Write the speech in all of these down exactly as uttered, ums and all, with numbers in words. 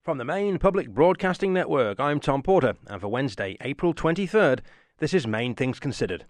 From the Maine Public Broadcasting Network, I'm Tom Porter, and for Wednesday, April twenty-third, this is Maine Things Considered.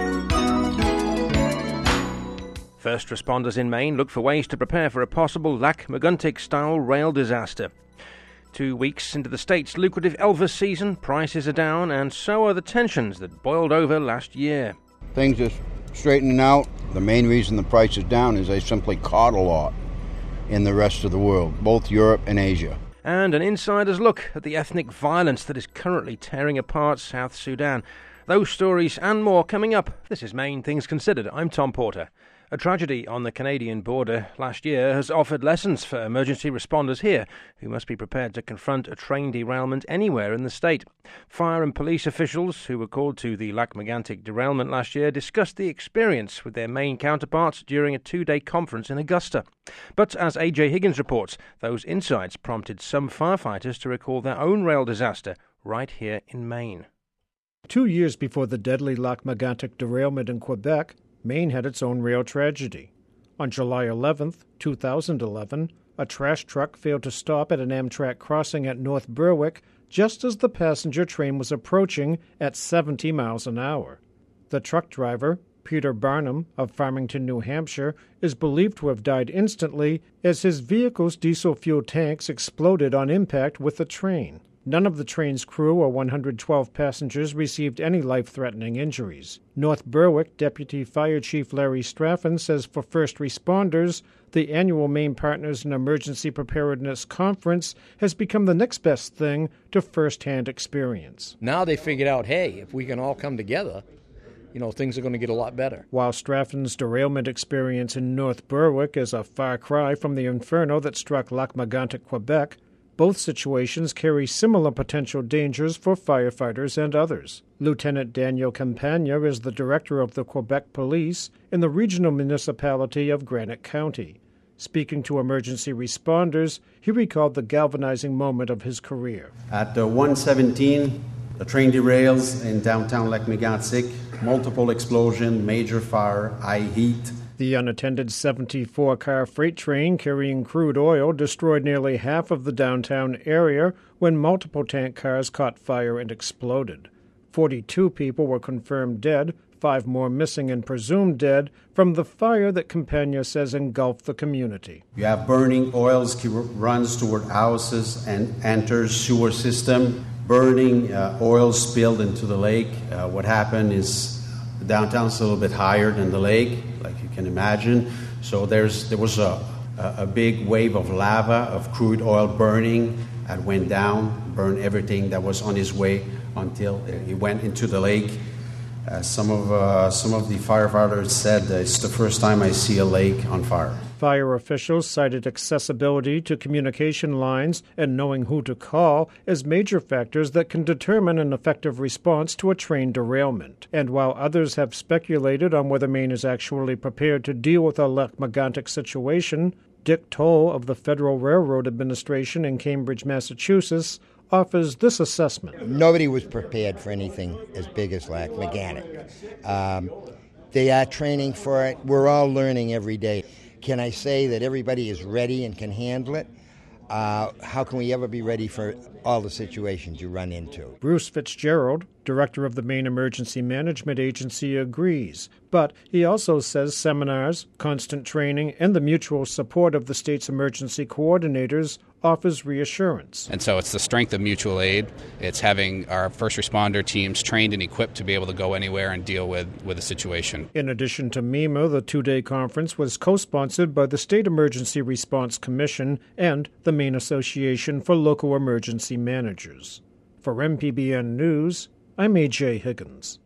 First responders in Maine look for ways to prepare for a possible Lac-Megantic-style rail disaster. Two weeks into the state's lucrative Elvis season, prices are down, and so are the tensions that boiled over last year. Things are straightening out. The main reason the price is down is they simply caught a lot in the rest of the world, both Europe and Asia. And an insider's look at the ethnic violence that is currently tearing apart South Sudan. Those stories and more coming up. This is Maine Things Considered. I'm Tom Porter. A tragedy on the Canadian border last year has offered lessons for emergency responders here, who must be prepared to confront a train derailment anywhere in the state. Fire and police officials who were called to the Lac-Megantic derailment last year discussed the experience with their Maine counterparts during a two-day conference in Augusta. But as A J Higgins reports, those insights prompted some firefighters to recall their own rail disaster right here in Maine. Two years before the deadly Lac-Megantic derailment in Quebec, Maine had its own rail tragedy. On July eleventh, two thousand eleven, a trash truck failed to stop at an Amtrak crossing at North Berwick just as the passenger train was approaching at seventy miles an hour. The truck driver, Peter Barnum of Farmington, New Hampshire, is believed to have died instantly as his vehicle's diesel fuel tanks exploded on impact with the train. None of the train's crew or one hundred twelve passengers received any life-threatening injuries. North Berwick Deputy Fire Chief Larry Straffen says for first responders, the annual Maine Partners in Emergency Preparedness Conference has become the next best thing to first-hand experience. Now they figured out, hey, if we can all come together, you know, things are going to get a lot better. While Straffen's derailment experience in North Berwick is a far cry from the inferno that struck Lac-Megantic, Quebec, both situations carry similar potential dangers for firefighters and others. Lieutenant Daniel Campagna is the director of the Quebec Police in the regional municipality of Granite County. Speaking to emergency responders, he recalled the galvanizing moment of his career. At uh, one seventeen, the train derails in downtown Lac-Megantic. Multiple explosion, major fire, high heat. The unattended seventy-four car freight train carrying crude oil destroyed nearly half of the downtown area when multiple tank cars caught fire and exploded. forty-two people were confirmed dead, five more missing and presumed dead from the fire that Campagna says engulfed the community. You have burning oils runs toward houses and enters sewer system. Burning uh, oil spilled into the lake. Uh, what happened is the downtown's a little bit higher than the lake, like you can imagine. So there's there was a, a big wave of lava, of crude oil burning that went down, burned everything that was on his way until it went into the lake. Uh, some of uh, some of the firefighters said that it's the first time I see a lake on fire. Fire officials cited accessibility to communication lines and knowing who to call as major factors that can determine an effective response to a train derailment. And while others have speculated on whether Maine is actually prepared to deal with a Lac-Megantic situation, Dick Toll of the Federal Railroad Administration in Cambridge, Massachusetts, offers this assessment. Nobody was prepared for anything as big as Lac-Megantic. Um, they are training for it. We're all learning every day. Can I say that everybody is ready and can handle it? Uh, how can we ever be ready for all the situations you run into? Bruce Fitzgerald, director of the Maine Emergency Management Agency, agrees. But he also says seminars, constant training, and the mutual support of the state's emergency coordinators offers reassurance. And so it's the strength of mutual aid. It's having our first responder teams trained and equipped to be able to go anywhere and deal with, with a situation. In addition to MEMA, the two-day conference was co-sponsored by the State Emergency Response Commission and the Maine Association for Local Emergency Managers. For M P B N News, I'm A J Higgins.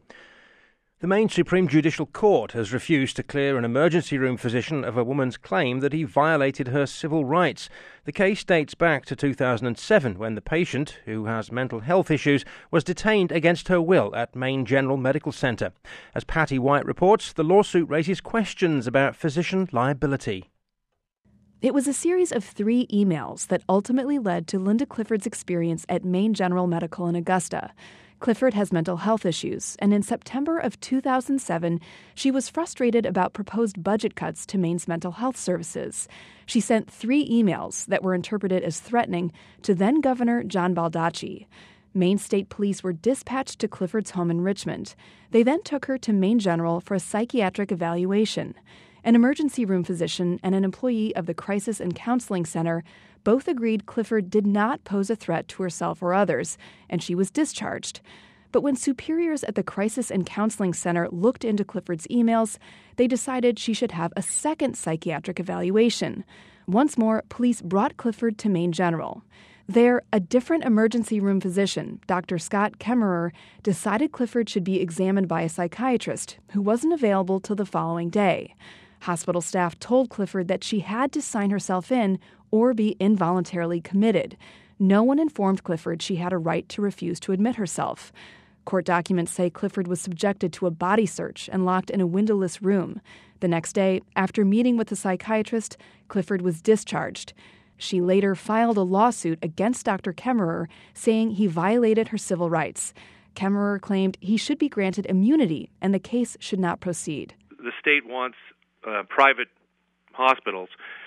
The Maine Supreme Judicial Court has refused to clear an emergency room physician of a woman's claim that he violated her civil rights. The case dates back to two thousand seven, when the patient, who has mental health issues, was detained against her will at Maine General Medical Center. As Patty White reports, the lawsuit raises questions about physician liability. It was a series of three emails that ultimately led to Linda Clifford's experience at Maine General Medical in Augusta. Clifford has mental health issues, and in September of two thousand seven, she was frustrated about proposed budget cuts to Maine's mental health services. She sent three emails that were interpreted as threatening to then-Governor John Baldacci. Maine State Police were dispatched to Clifford's home in Richmond. They then took her to Maine General for a psychiatric evaluation. An emergency room physician and an employee of the Crisis and Counseling Center both agreed Clifford did not pose a threat to herself or others, and she was discharged. But when superiors at the Crisis and Counseling Center looked into Clifford's emails, they decided she should have a second psychiatric evaluation. Once more, police brought Clifford to Maine General. There, a different emergency room physician, Doctor Scott Kemmerer, decided Clifford should be examined by a psychiatrist who wasn't available till the following day. Hospital staff told Clifford that she had to sign herself in or be involuntarily committed. No one informed Clifford she had a right to refuse to admit herself. Court documents say Clifford was subjected to a body search and locked in a windowless room. The next day, after meeting with the psychiatrist, Clifford was discharged. She later filed a lawsuit against Doctor Kemmerer, saying he violated her civil rights. Kemmerer claimed he should be granted immunity and the case should not proceed. The state wants uh, private hospitals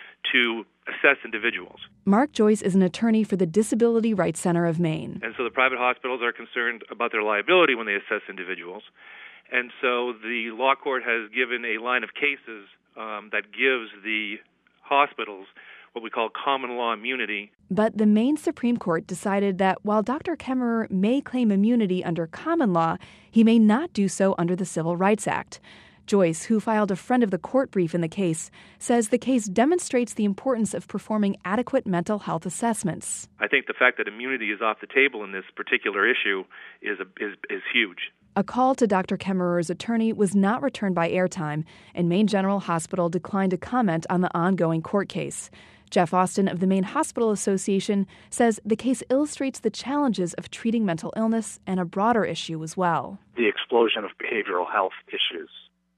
to assess individuals. Mark Joyce is an attorney for the Disability Rights Center of Maine. And so the private hospitals are concerned about their liability when they assess individuals. And so the law court has given a line of cases um, that gives the hospitals what we call common law immunity. But the Maine Supreme Court decided that while Doctor Kemmerer may claim immunity under common law, he may not do so under the Civil Rights Act. Joyce, who filed a friend of the court brief in the case, says the case demonstrates the importance of performing adequate mental health assessments. I think the fact that immunity is off the table in this particular issue is a, is, is huge. A call to Doctor Kemmerer's attorney was not returned by airtime, and Maine General Hospital declined to comment on the ongoing court case. Jeff Austin of the Maine Hospital Association says the case illustrates the challenges of treating mental illness and a broader issue as well. The explosion of behavioral health issues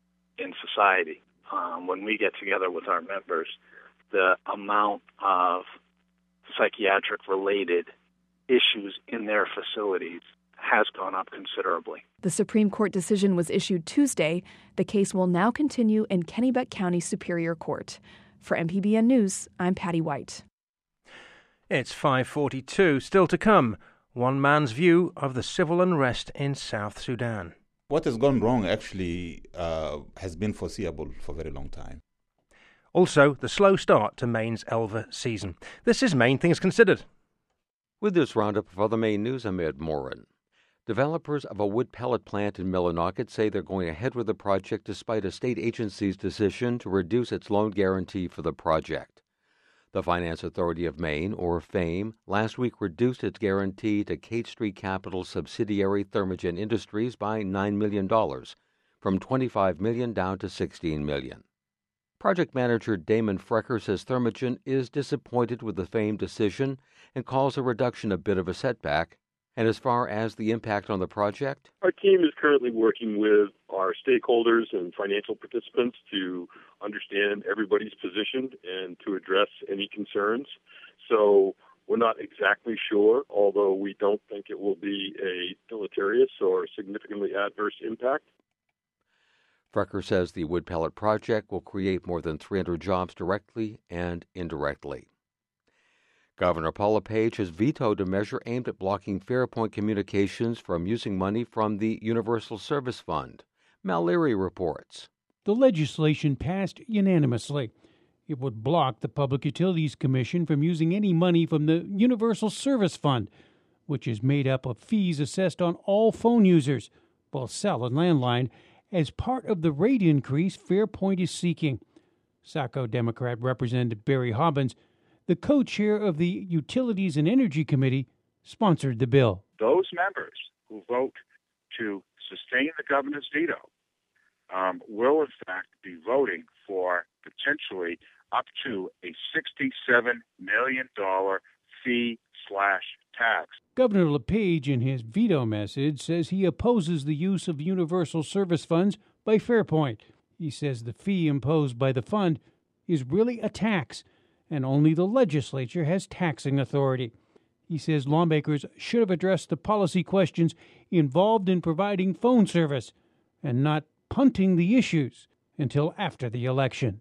in society. Um, when we get together with our members, the amount of psychiatric-related issues in their facilities has gone up considerably. The Supreme Court decision was issued Tuesday. The case will now continue in Kennebec County Superior Court. For M P B N News, I'm Patty White. It's five forty-two. Still to come, one man's view of the civil unrest in South Sudan. What has gone wrong actually uh, has been foreseeable for a very long time. Also, the slow start to Maine's Elva season. This is Maine Things Considered. With this roundup of other Maine news, I'm Ed Morin. Developers of a wood pellet plant in Millinocket say they're going ahead with the project despite a state agency's decision to reduce its loan guarantee for the project. The Finance Authority of Maine, or FAME, last week reduced its guarantee to Kate Street Capital's subsidiary Thermogen Industries by nine million dollars, from twenty-five million dollars down to sixteen million dollars. Project manager Damon Frecker says Thermogen is disappointed with the FAME decision and calls the reduction a bit of a setback. And as far as the impact on the project? Our team is currently working with our stakeholders and financial participants to understand everybody's position and to address any concerns. So we're not exactly sure, although we don't think it will be a deleterious or significantly adverse impact. Frecker says the wood pellet project will create more than three hundred jobs directly and indirectly. Governor Paul LePage has vetoed a measure aimed at blocking Fairpoint Communications from using money from the Universal Service Fund. Mal Leary reports. The legislation passed unanimously. It would block the Public Utilities Commission from using any money from the Universal Service Fund, which is made up of fees assessed on all phone users, both cell and landline, as part of the rate increase Fairpoint is seeking. Saco Democrat Representative Barry Hobbins, the co-chair of the Utilities and Energy Committee, sponsored the bill. Those members who vote to sustain the governor's veto um, will, in fact, be voting for potentially up to a sixty-seven million dollars fee slash tax. Governor LePage, in his veto message, says he opposes the use of universal service funds by Fairpoint. He says the fee imposed by the fund is really a tax and only the legislature has taxing authority. He says lawmakers should have addressed the policy questions involved in providing phone service and not punting the issues until after the election.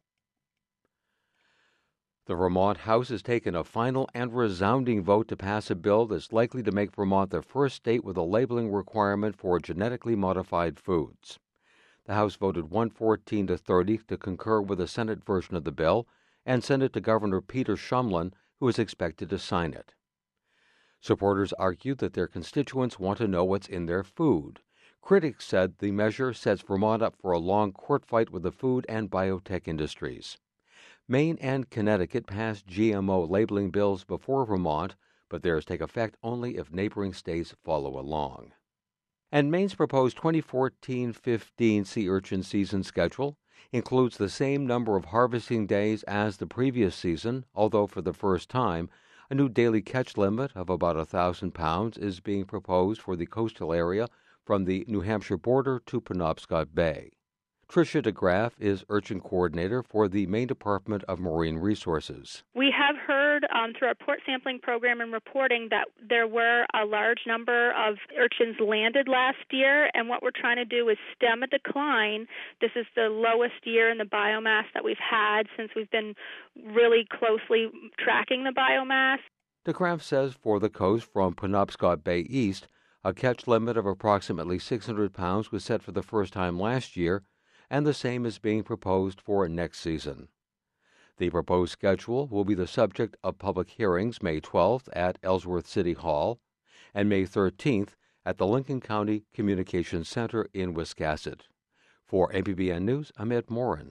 The Vermont House has taken a final and resounding vote to pass a bill that's likely to make Vermont the first state with a labeling requirement for genetically modified foods. The House voted one fourteen to thirty to concur with the Senate version of the bill and sent it to Governor Peter Shumlin, who is expected to sign it. Supporters argued that their constituents want to know what's in their food. Critics said the measure sets Vermont up for a long court fight with the food and biotech industries. Maine and Connecticut passed G M O labeling bills before Vermont, but theirs take effect only if neighboring states follow along. And Maine's proposed twenty fourteen fifteen sea urchin season schedule includes the same number of harvesting days as the previous season, although for the first time, a new daily catch limit of about one thousand pounds is being proposed for the coastal area from the New Hampshire border to Penobscot Bay. Tricia DeGraff is urchin coordinator for the Maine Department of Marine Resources. We have heard um, through our port sampling program and reporting that there were a large number of urchins landed last year, and what we're trying to do is stem a decline. This is the lowest year in the biomass that we've had since we've been really closely tracking the biomass. DeGraff says for the coast from Penobscot Bay east, a catch limit of approximately six hundred pounds was set for the first time last year, and the same is being proposed for next season. The proposed schedule will be the subject of public hearings May twelfth at Ellsworth City Hall and May thirteenth at the Lincoln County Communications Center in Wiscasset. For M P B N News, I'm Ed Morin.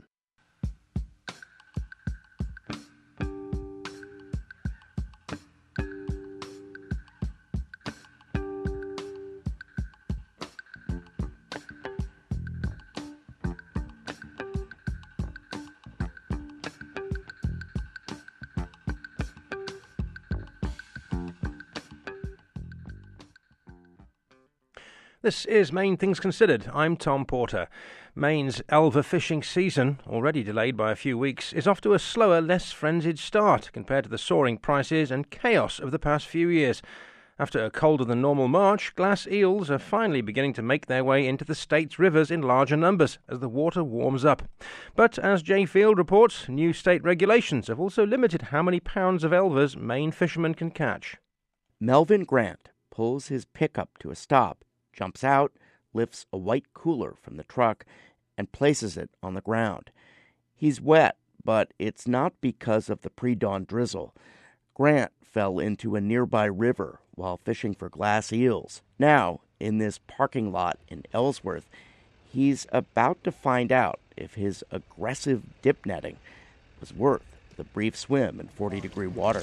This is Maine Things Considered. I'm Tom Porter. Maine's elver fishing season, already delayed by a few weeks, is off to a slower, less frenzied start compared to the soaring prices and chaos of the past few years. After a colder than normal March, glass eels are finally beginning to make their way into the state's rivers in larger numbers as the water warms up. But as Jay Field reports, new state regulations have also limited how many pounds of elvers Maine fishermen can catch. Melvin Grant pulls his pickup to a stop, jumps out, lifts a white cooler from the truck, and places it on the ground. He's wet, but it's not because of the pre-dawn drizzle. Grant fell into a nearby river while fishing for glass eels. Now, in this parking lot in Ellsworth, he's about to find out if his aggressive dip netting was worth the brief swim in forty-degree water.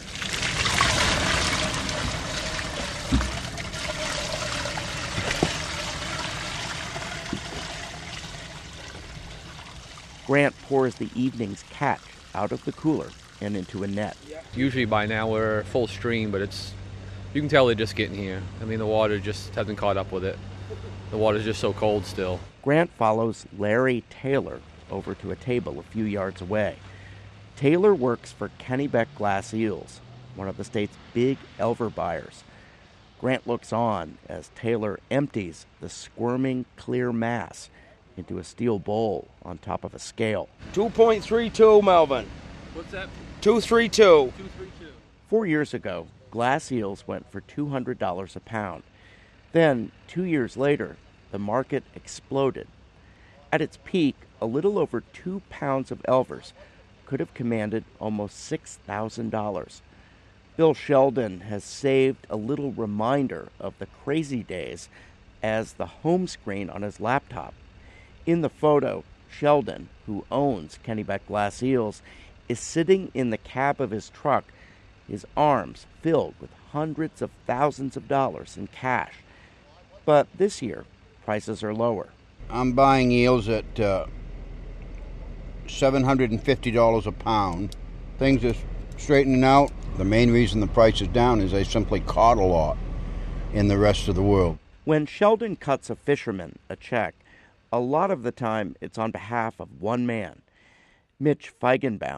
Grant pours the evening's catch out of the cooler and into a net. Usually by now we're full stream, but it's you can tell they're just getting here. I mean, the water just hasn't caught up with it. The water's just so cold still. Grant follows Larry Taylor over to a table a few yards away. Taylor works for Kennebec Glass Eels, one of the state's big elver buyers. Grant looks on as Taylor empties the squirming clear mass into a steel bowl on top of a scale. two point three two, Melvin. What's that? two thirty-two. two thirty-two. Four years ago, glass eels went for two hundred dollars a pound. Then, two years later, the market exploded. At its peak, a little over two pounds of elvers could have commanded almost six thousand dollars. Bill Sheldon has saved a little reminder of the crazy days as the home screen on his laptop. In the photo, Sheldon, who owns Kennebec Glass Eels, is sitting in the cab of his truck, his arms filled with hundreds of thousands of dollars in cash. But this year, prices are lower. I'm buying eels at uh, seven hundred fifty dollars a pound. Things are straightening out. The main reason the price is down is they simply caught a lot in the rest of the world. When Sheldon cuts a fisherman a check, a lot of the time it's on behalf of one man. Mitch Feigenbaum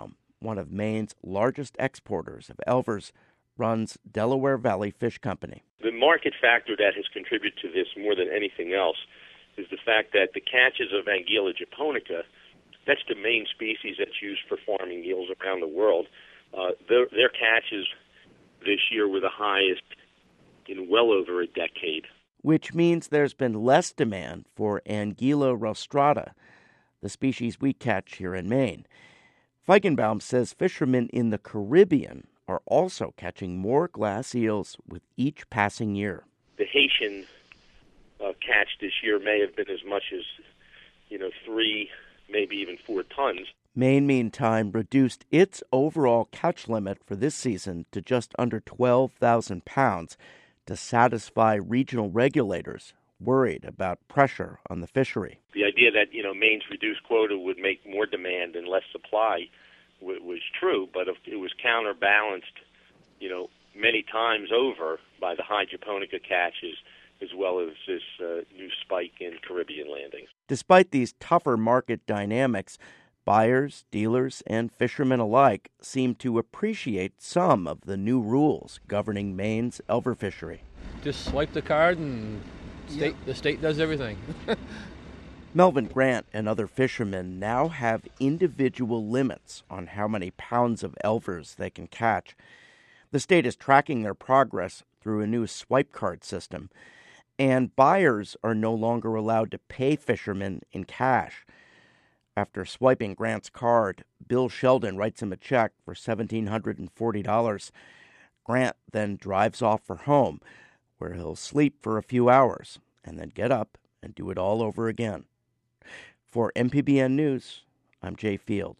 one of Maine's largest exporters of elvers, runs Delaware Valley Fish Company. The market factor that has contributed to this more than anything else is the fact that the catches of Anguilla japonica, that's the main species that's used for farming eels around the world, uh, their, their catches this year were the highest in well over a decade. Which means there's been less demand for Anguilla rostrata, the species we catch here in Maine. Feigenbaum says fishermen in the Caribbean are also catching more glass eels with each passing year. The Haitian uh, catch this year may have been as much as, you know, three, maybe even four tons. Maine, meantime, reduced its overall catch limit for this season to just under twelve thousand pounds to satisfy regional regulators worried about pressure on the fishery. The idea that, you know, Maine's reduced quota would make more demand and less supply w- was true, but it was counterbalanced, you know, many times over by the high japonica catches as well as this uh, new spike in Caribbean landings. Despite these tougher market dynamics, buyers, dealers, and fishermen alike seem to appreciate some of the new rules governing Maine's elver fishery. Just swipe the card and state, the state does everything. Melvin Grant and other fishermen now have individual limits on how many pounds of elvers they can catch. The state is tracking their progress through a new swipe card system, and buyers are no longer allowed to pay fishermen in cash. After swiping Grant's card, Bill Sheldon writes him a check for one thousand seven hundred forty dollars. Grant then drives off for home, where he'll sleep for a few hours and then get up and do it all over again. For M P B N News, I'm Jay Field.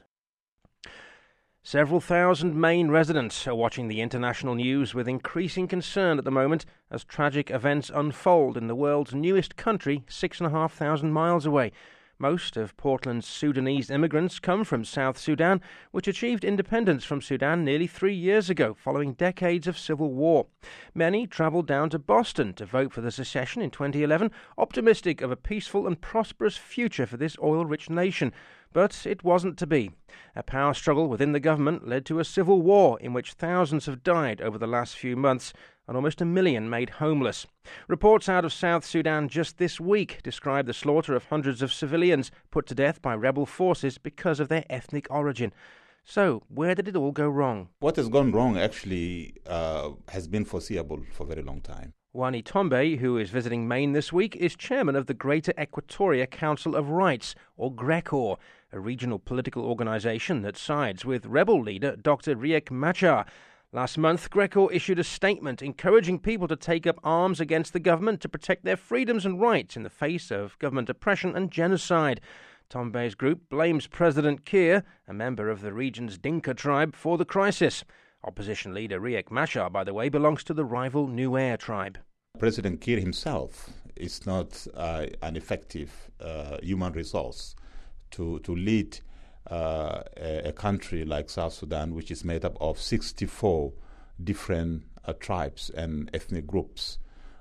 Several thousand Maine residents are watching the international news with increasing concern at the moment as tragic events unfold in the world's newest country, six and a half thousand miles away. Most of Portland's Sudanese immigrants come from South Sudan, which achieved independence from Sudan nearly three years ago, following decades of civil war. Many travelled down to Boston to vote for the secession in twenty eleven, optimistic of a peaceful and prosperous future for this oil-rich nation. But it wasn't to be. A power struggle within the government led to a civil war in which thousands have died over the last few months and almost a million made homeless. Reports out of South Sudan just this week describe the slaughter of hundreds of civilians put to death by rebel forces because of their ethnic origin. So, where did it all go wrong? What has gone wrong actually uh, has been foreseeable for a very long time. Wani Tombe, who is visiting Maine this week, is chairman of the Greater Equatoria Council of Rights, or GRECOR, a regional political organization that sides with rebel leader Doctor Riek Machar. Last month, GRECOR issued a statement encouraging people to take up arms against the government to protect their freedoms and rights in the face of government oppression and genocide. Tombe's group blames President Kiir, a member of the region's Dinka tribe, for the crisis. Opposition leader Riek Machar, by the way, belongs to the rival Nuer tribe. President Kiir himself is not uh, an effective uh, human resource to, to lead uh, a, a country like South Sudan, which is made up of sixty-four different uh, tribes and ethnic groups,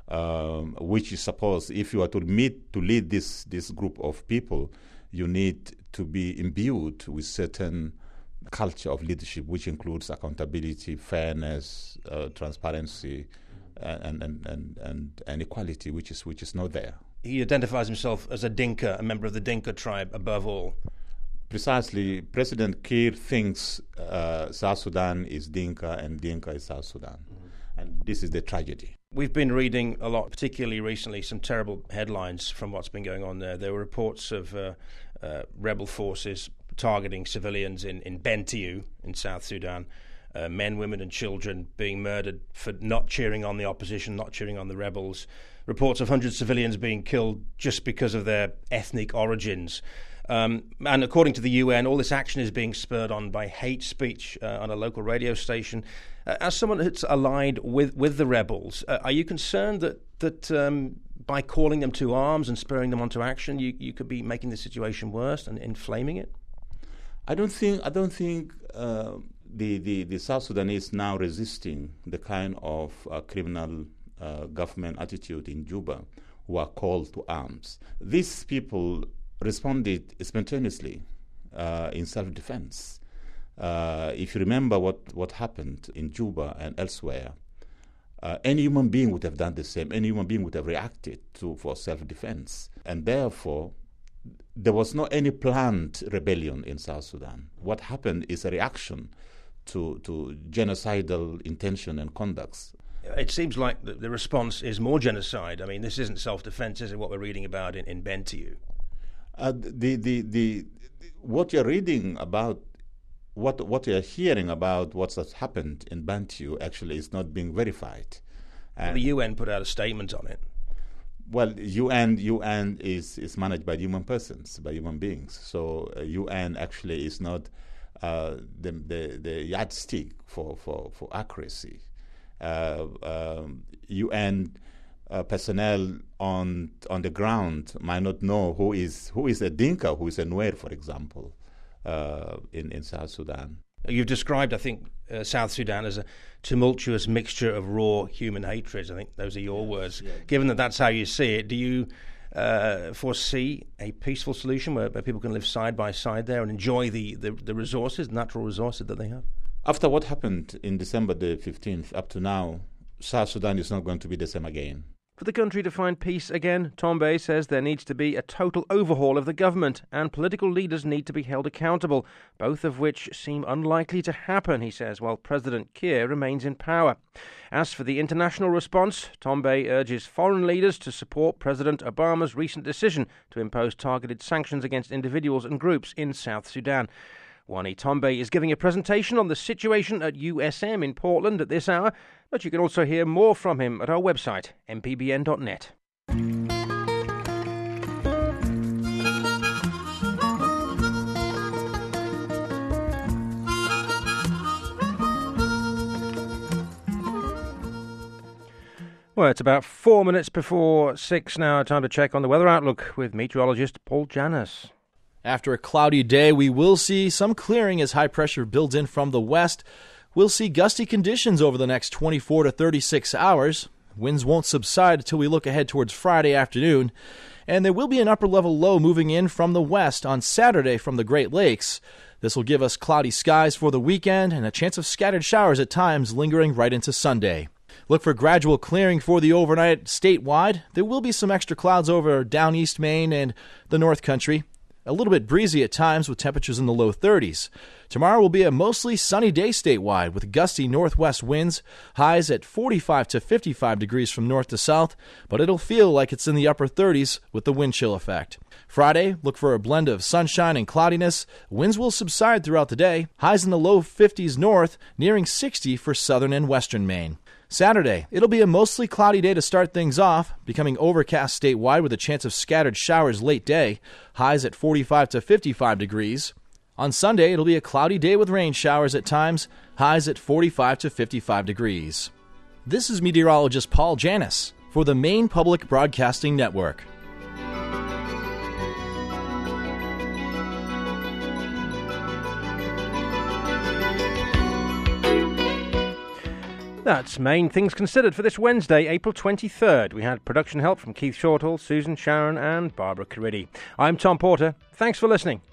um, which is supposed, if you are to meet to lead this, this group of people, you need to be imbued with certain culture of leadership, which includes accountability, fairness, uh, transparency, and and, and and and equality, which is which is not there. He identifies himself as a Dinka, a member of the Dinka tribe, above all. Precisely, President Kiir thinks uh, South Sudan is Dinka and Dinka is South Sudan, mm-hmm. and this is the tragedy. We've been reading a lot, particularly recently, some terrible headlines from what's been going on there. There were reports of uh, uh, rebel forces targeting civilians in, in Bentiu in South Sudan, uh, men, women and children being murdered for not cheering on the opposition, not cheering on the rebels. Reports of hundreds of civilians being killed just because of their ethnic origins. Um, and according to the U N, all this action is being spurred on by hate speech uh, on a local radio station. Uh, as someone that's allied with, with the rebels, uh, are you concerned that, that um, by calling them to arms and spurring them onto action, you, you could be making the situation worse and inflaming it? I don't think I don't think uh, the, the the South Sudanese now resisting the kind of uh, criminal uh, government attitude in Juba, who are called to arms. These people responded spontaneously uh, in self-defense. Uh, if you remember what, what happened in Juba and elsewhere, uh, any human being would have done the same. Any human being would have reacted to for self-defense. And therefore, there was not any planned rebellion in South Sudan. What happened is a reaction to, to genocidal intention and conducts. It seems like the, the response is more genocide. I mean, this isn't self-defense, is it, what we're reading about in, in Bentiu? Uh, the, the, the, what you're reading about, what, what you're hearing about what has happened in Bentiu actually is not being verified. And the U N put out a statement on it. Well, U N U N is, is managed by human persons, by human beings. So uh, U N actually is not uh, the, the, the yardstick for, for, for accuracy. Uh, um, U N uh, personnel on on the ground might not know who is who is a Dinka, who is a Nuer, for example, uh, in, in South Sudan. You've described, I think, uh, South Sudan as a tumultuous mixture of raw human hatred. I think those are your words. Yeah. Given that that's how you see it, do you uh, foresee a peaceful solution where, where people can live side by side there and enjoy the, the, the resources, natural resources that they have? After what happened in December the fifteenth, up to now, South Sudan is not going to be the same again. For the country to find peace again, Tombé says there needs to be a total overhaul of the government and political leaders need to be held accountable, both of which seem unlikely to happen, he says, while President Kiir remains in power. As for the international response, Tombé urges foreign leaders to support President Obama's recent decision to impose targeted sanctions against individuals and groups in South Sudan. Wani Tombé is giving a presentation on the situation at U S M in Portland at this hour, but you can also hear more from him at our website, m p b n dot net. Well, it's about four minutes before six now. Time to check on the weather outlook with meteorologist Paul Janus. After a cloudy day, we will see some clearing as high pressure builds in from the west. We'll see gusty conditions over the next twenty-four to thirty-six hours. Winds won't subside until we look ahead towards Friday afternoon. And there will be an upper-level low moving in from the west on Saturday from the Great Lakes. This will give us cloudy skies for the weekend and a chance of scattered showers at times lingering right into Sunday. Look for gradual clearing for the overnight statewide. There will be some extra clouds over down East Maine and the North Country. A little bit breezy at times with temperatures in the low thirties. Tomorrow will be a mostly sunny day statewide with gusty northwest winds, highs at forty-five to fifty-five degrees from north to south, but it'll feel like it's in the upper thirties with the wind chill effect. Friday, look for a blend of sunshine and cloudiness. Winds will subside throughout the day, highs in the low fifties north, nearing sixty for southern and western Maine. Saturday, it'll be a mostly cloudy day to start things off, becoming overcast statewide with a chance of scattered showers late day, highs at forty-five to fifty-five degrees. On Sunday, it'll be a cloudy day with rain showers at times, highs at forty-five to fifty-five degrees. This is meteorologist Paul Janus for the Maine Public Broadcasting Network. That's Maine Things Considered for this Wednesday, April twenty-third. We had production help from Keith Shortall, Susan Sharon and Barbara Caridi. I'm Tom Porter. Thanks for listening.